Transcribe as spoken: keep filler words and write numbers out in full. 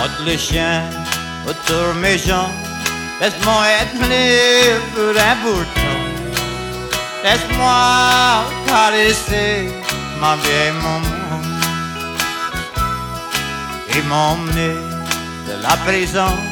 Trotte le chien autour mes jambes, laisse-moi être libre d'un bouton. Laisse-moi caresser ma vieille maman et m'emmener de la prison